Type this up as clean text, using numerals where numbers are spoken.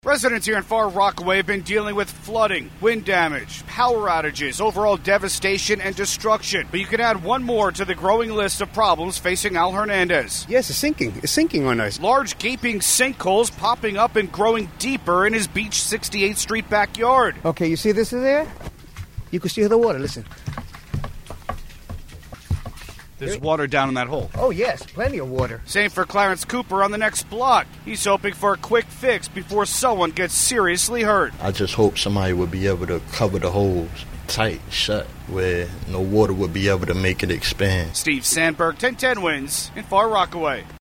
Residents here in Far Rockaway have been dealing with flooding, wind damage, power outages, overall devastation and destruction. But you can add one more to the growing list of problems facing Al Hernandez. Yes, it's sinking. It's sinking on us. Large gaping sinkholes popping up and growing deeper in his Beach 68th Street backyard. Okay, you see this in there? You can see the water. Listen. There's water down in that hole. Oh, yes, plenty of water. Same for Clarence Cooper on the next block. He's hoping for a quick fix before someone gets seriously hurt. I just hope somebody would be able to cover the holes tight, shut, where no water would be able to make it expand. Steve Sandberg, 1010 Wins in Far Rockaway.